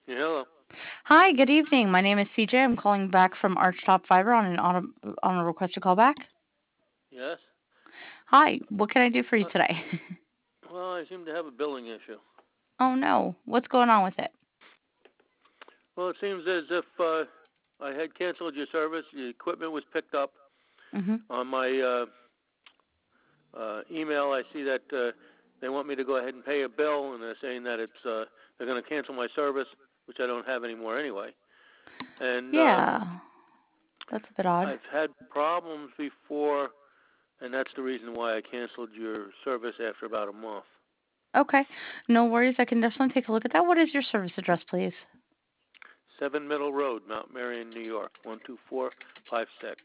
Yeah, hello. Hi, good evening. My name is CJ. I'm calling back from Archtop Fiber on a request to call back. Yes. Hi, what can I do for you Uh, today? well, I seem to have a billing issue. Oh no, what's going on with it? Well, it seems as if I had canceled your service. The equipment was picked up Mhm. on my email. I see that they want me to go ahead and pay a bill, and they're saying that they're going to cancel my service, which I don't have anymore anyway. And Yeah, that's a bit odd. I've had problems before, and that's the reason why I canceled your service after about a month. Okay, no worries. I can definitely take a look at that. What is your service address, please? 7 Middle Road, Mount Marion, New York, 12456.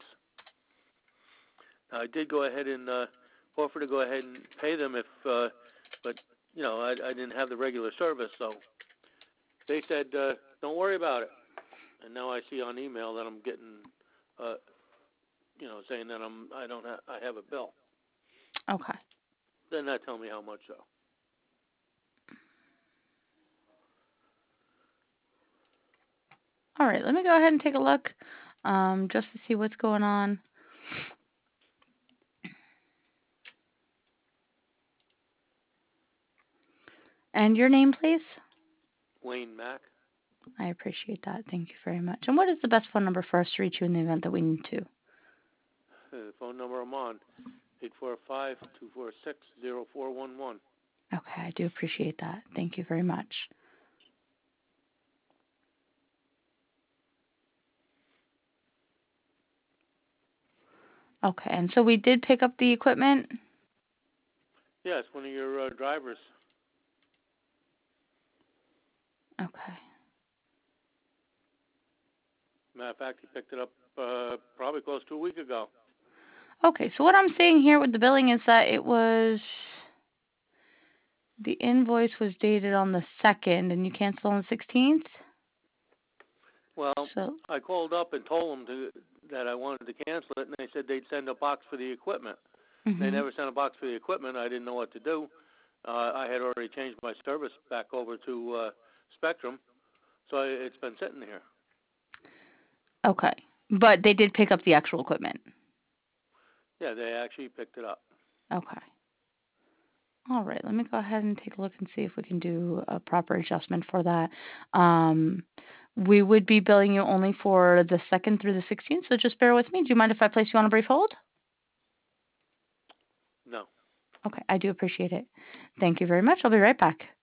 I did go ahead and offer to go ahead and pay them but I didn't have the regular service, so they said don't worry about it. And now I see on email that I'm getting, uh, saying that I have a bill. Okay. They're not telling me how much though. All right, let me go ahead and take a look, just to see what's going on. And your name, please? Wayne Mack, I appreciate that. Thank you very much. And what is the best phone number for us to reach you in the event that we need to? phone number I'm on, 845-246-0411. Okay, I do appreciate that. Thank you very much. Okay, and so we did pick up the equipment? Yeah, it's one of your drivers. Okay. Matter of fact, he picked it up probably close to a week ago. Okay, so what I'm seeing here with the billing is that the invoice was dated on the 2nd and you canceled on the 16th? Well, So, I called up and told them that I wanted to cancel it, and they said they'd send a box for the equipment. They mhm. never sent a box for the equipment. I didn't know what to do. I had already changed my service back over to Spectrum, so it's been sitting here. Okay. But they did pick up the actual equipment. Yeah, they actually picked it up. Okay. All right, let me go ahead and take a look and see if we can do a proper adjustment for that. Um, we would be billing you only for the 2nd through the 16th, so just bear with me. Do you mind if I place you on a brief hold? No. Okay, I do appreciate it. Thank you very much. I'll be right back.